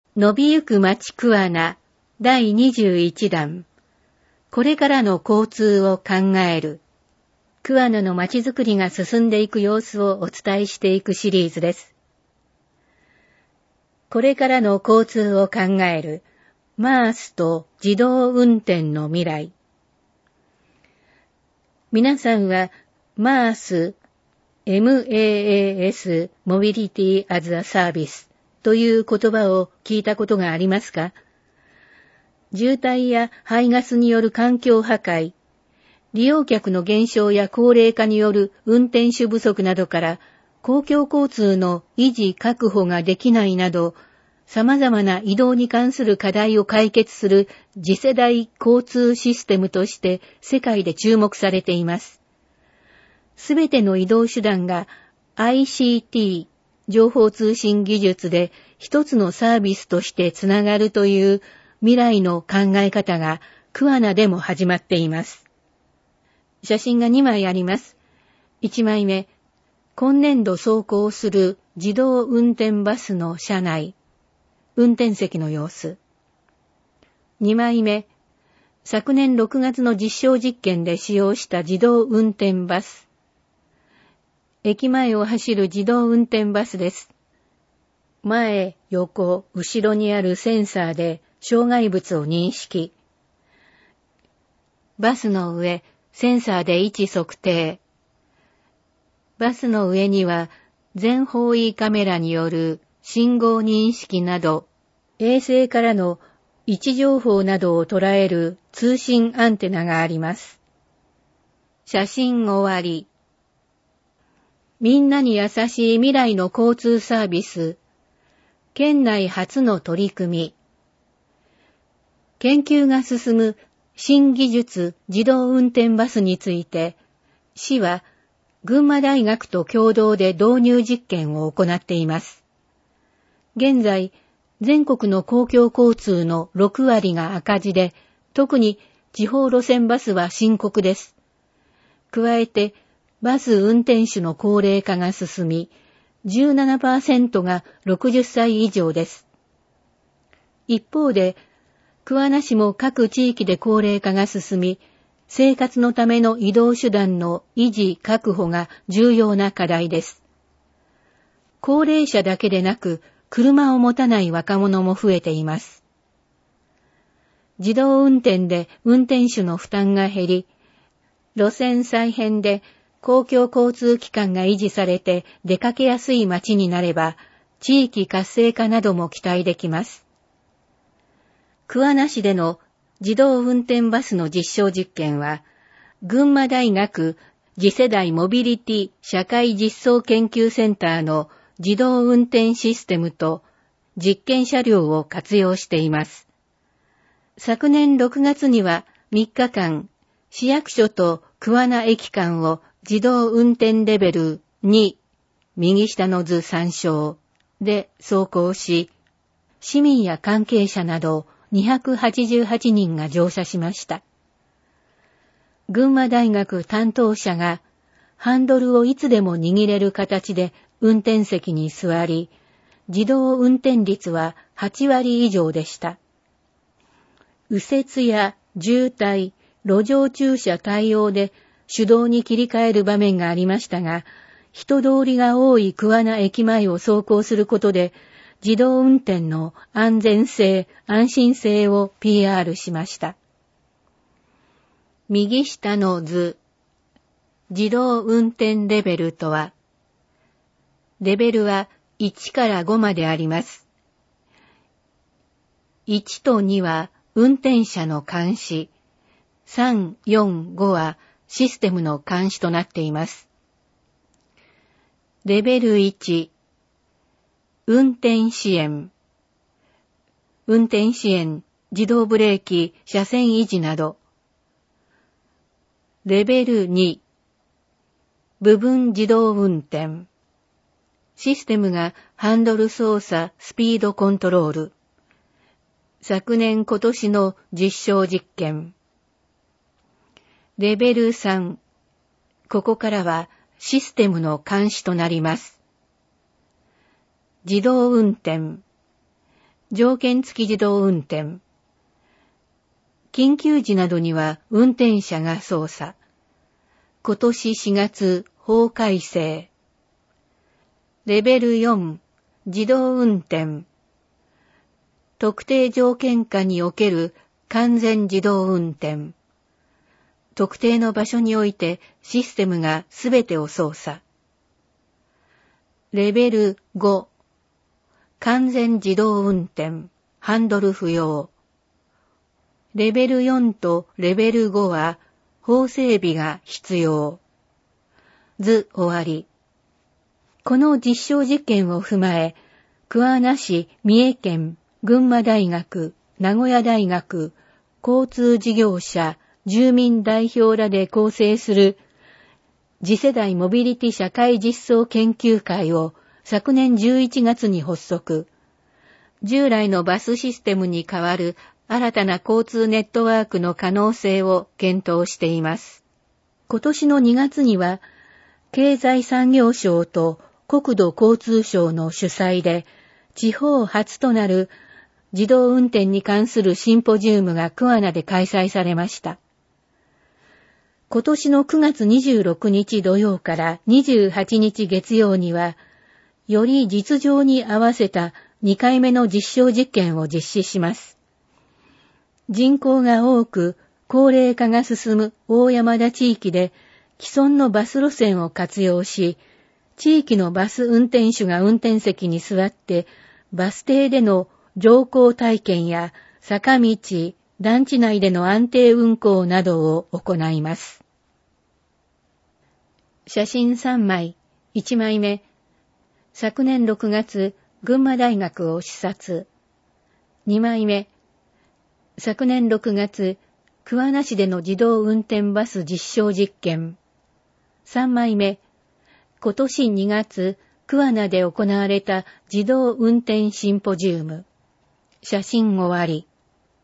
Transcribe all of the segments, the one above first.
伸びゆく町桑名第21弾。これからの交通を考える。桑名の町づくりが進んでいく様子をお伝えしていくシリーズです。これからの交通を考える。MaaSと自動運転の未来。皆さんは MaaS、MaaS、Mobility as a Service という言葉を聞いたことがありますか？渋滞や排ガスによる環境破壊、利用客の減少や高齢化による運転手不足などから公共交通の維持確保ができないなど、様々な移動に関する課題を解決する次世代交通システムとして世界で注目されています。すべての移動手段が ICT、情報通信技術で一つのサービスとしてつながるという未来の考え方が桑名でも始まっています。写真が2枚あります。1枚目、今年度走行する自動運転バスの車内、運転席の様子。2枚目、昨年6月の実証実験で使用した自動運転バス。駅前を走る自動運転バスです。前、横、後ろにあるセンサーで障害物を認識。バスの上、センサーで位置測定。バスの上には全方位カメラによる信号認識など、衛星からの位置情報などを捉える通信アンテナがあります。写真終わり。みんなに優しい未来の交通サービス。県内初の取り組み。研究が進む新技術自動運転バスについて、市は群馬大学と共同で導入実験を行っています。現在、全国の公共交通の6割が赤字で、特に地方路線バスは深刻です。加えて、バス運転手の高齢化が進み、17% が60歳以上です。一方で、桑名市も各地域で高齢化が進み、生活のための移動手段の維持確保が重要な課題です。高齢者だけでなく、車を持たない若者も増えています。自動運転で運転手の負担が減り、路線再編で公共交通機関が維持されて出かけやすい街になれば、地域活性化なども期待できます。桑名市での自動運転バスの実証実験は、群馬大学次世代モビリティ社会実装研究センターの自動運転システムと実験車両を活用しています。昨年6月には3日間、市役所と桑名駅間を自動運転レベル2、右下の図参照で走行し、市民や関係者など288人が乗車しました。群馬大学担当者がハンドルをいつでも握れる形で運転席に座り、自動運転率は8割以上でした。右折や渋滞、路上駐車対応で手動に切り替える場面がありましたが、人通りが多い桑名駅前を走行することで、自動運転の安全性、安心性を PR しました。右下の図、自動運転レベルとは、レベルは1から5まであります。1と2は運転者の監視、3、4、5はシステムの監視となっています。レベル1、運転支援。運転支援、自動ブレーキ、車線維持など。レベル2、部分自動運転。システムがハンドル操作、スピードコントロール。昨年今年の実証実験。レベル3、ここからはシステムの監視となります。自動運転。 条件付き自動運転。緊急時などには運転者が操作。今年4月法改正。レベル4自動運転。特定条件下における完全自動運転。特定の場所においてシステムがすべてを操作。レベル5完全自動運転。ハンドル不要。レベル4とレベル5は法整備が必要。図終わり。この実証実験を踏まえ、桑名市、三重県、群馬大学、名古屋大学、交通事業者、住民代表らで構成する次世代モビリティ社会実装研究会を昨年11月に発足。従来のバスシステムに代わる新たな交通ネットワークの可能性を検討しています。今年の2月には、経済産業省と国土交通省の主催で、地方初となる自動運転に関するシンポジウムが桑名で開催されました。今年の9月26日土曜から28日月曜には、より実情に合わせた2回目の実証実験を実施します。人口が多く高齢化が進む大山田地域で既存のバス路線を活用し、地域のバス運転手が運転席に座ってバス停での乗降体験や坂道、団地内での安定運行などを行います。写真3枚、1枚目。昨年6月、群馬大学を視察。2枚目。昨年6月、桑名市での自動運転バス実証実験。3枚目。今年2月、桑名で行われた自動運転シンポジウム。写真終わり。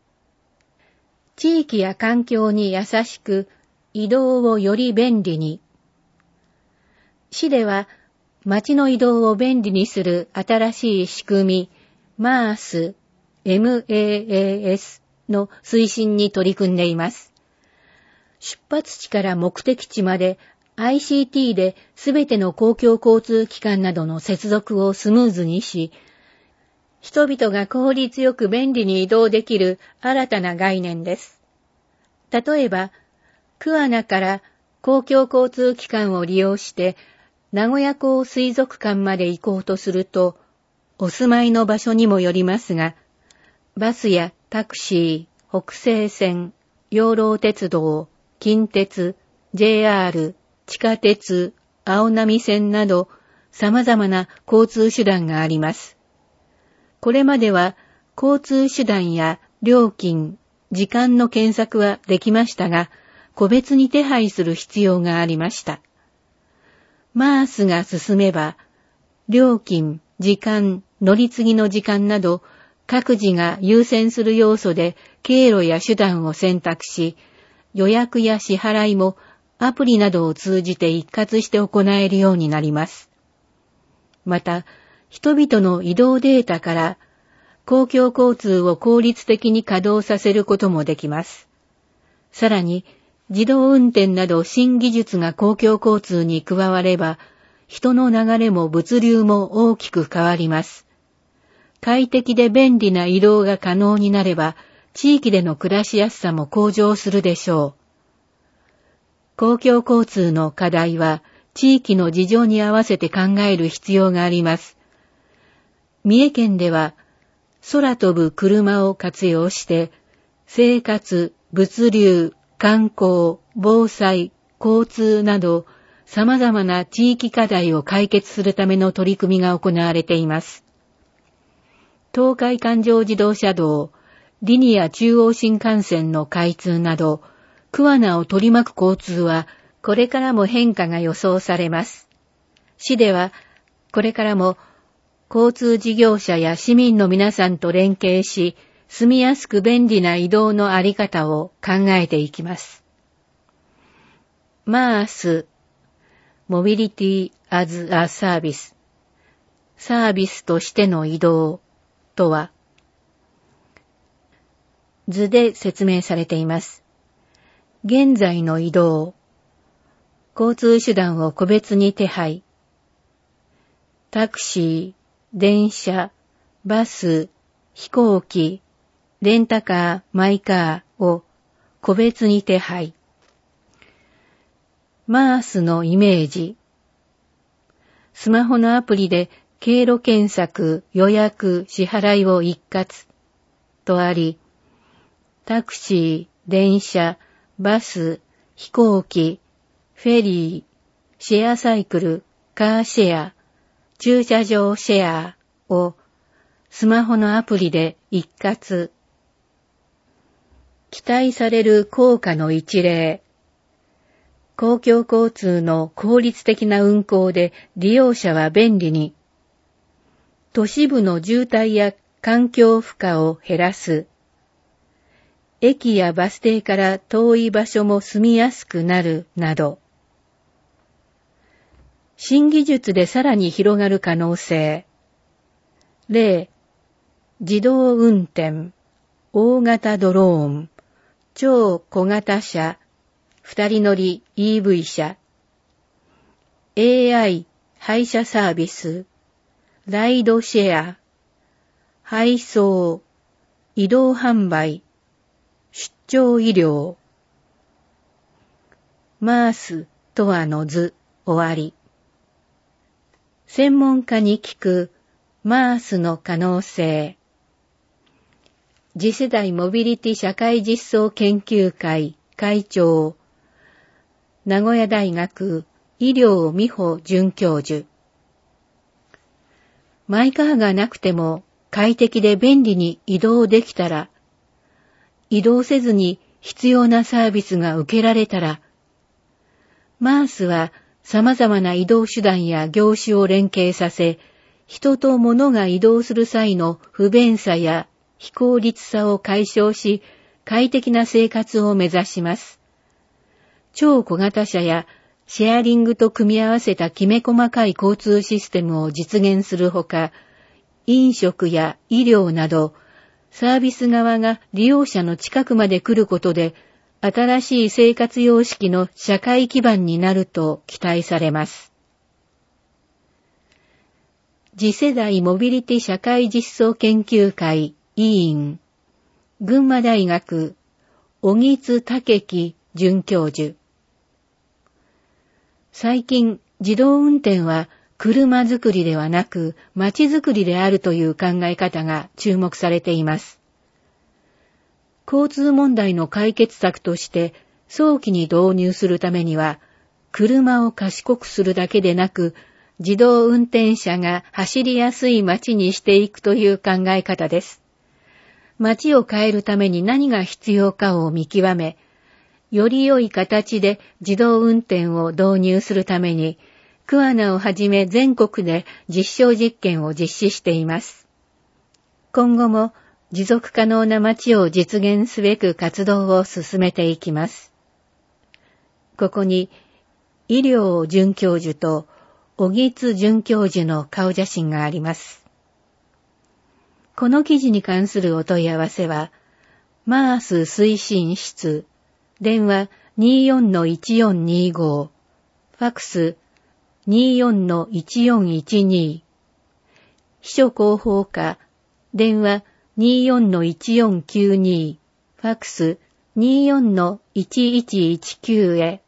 地域や環境に優しく、移動をより便利に。市では、街の移動を便利にする新しい仕組み、MAAS、MAAS の推進に取り組んでいます。出発地から目的地まで ICT ですべての公共交通機関などの接続をスムーズにし、人々が効率よく便利に移動できる新たな概念です。例えば、桑名から公共交通機関を利用して名古屋港水族館まで行こうとすると、お住まいの場所にもよりますが、バスやタクシー、北西線、養老鉄道、近鉄、JR、地下鉄、青波線など様々な交通手段があります。これまでは交通手段や料金、時間の検索はできましたが、個別に手配する必要がありました。MAASが進めば、料金、時間、乗り継ぎの時間など、各自が優先する要素で経路や手段を選択し、予約や支払いもアプリなどを通じて一括して行えるようになります。また、人々の移動データから公共交通を効率的に稼働させることもできます。さらに、自動運転など新技術が公共交通に加われば、人の流れも物流も大きく変わります。快適で便利な移動が可能になれば、地域での暮らしやすさも向上するでしょう。公共交通の課題は、地域の事情に合わせて考える必要があります。三重県では、空飛ぶ車を活用して、生活、物流、観光、防災、交通など様々な地域課題を解決するための取り組みが行われています。東海環状自動車道、リニア中央新幹線の開通など、桑名を取り巻く交通はこれからも変化が予想されます。市ではこれからも交通事業者や市民の皆さんと連携し、住みやすく便利な移動のあり方を考えていきます。MAAS、Mobility as a Service、サービスとしての移動とは、 図で説明されています。現在の移動。交通手段を個別に手配。タクシー、電車、バス、飛行機、レンタカー、マイカーを個別に手配。マースのイメージ。スマホのアプリで経路検索、予約、支払いを一括とあり、タクシー、電車、バス、飛行機、フェリー、シェアサイクル、カーシェア、駐車場シェアをスマホのアプリで一括。期待される効果の一例。公共交通の効率的な運行で利用者は便利に。都市部の渋滞や環境負荷を減らす。駅やバス停から遠い場所も住みやすくなるなど。新技術でさらに広がる可能性。例、自動運転、大型ドローン、超小型車、二人乗り EV 車、AI 配車サービス、ライドシェア、配送、移動販売、出張医療。マースとはの図、終わり。専門家に聞くマースの可能性。次世代モビリティ社会実装研究会会長、名古屋大学医療美穂准教授。マイカーがなくても快適で便利に移動できたら、移動せずに必要なサービスが受けられたら、マースは様々な移動手段や業種を連携させ、人と物が移動する際の不便さや非効率さを解消し、快適な生活を目指します。超小型車やシェアリングと組み合わせたきめ細かい交通システムを実現するほか、飲食や医療など、サービス側が利用者の近くまで来ることで、新しい生活様式の社会基盤になると期待されます。次世代モビリティ社会実装研究会委員、群馬大学、小木津武樹准教授。最近、自動運転は車づくりではなく街づくりであるという考え方が注目されています。交通問題の解決策として早期に導入するためには、車を賢くするだけでなく、自動運転車が走りやすい街にしていくという考え方です。街を変えるために何が必要かを見極め、より良い形で自動運転を導入するために、桑名をはじめ全国で実証実験を実施しています。今後も持続可能な街を実現すべく活動を進めていきます。ここに、医療准教授と小木津准教授の顔写真があります。この記事に関するお問い合わせは、マース推進室、電話 24-1425、ファクス 24-1412、秘書広報課、電話 24-1492、ファクス 24-1119 へ、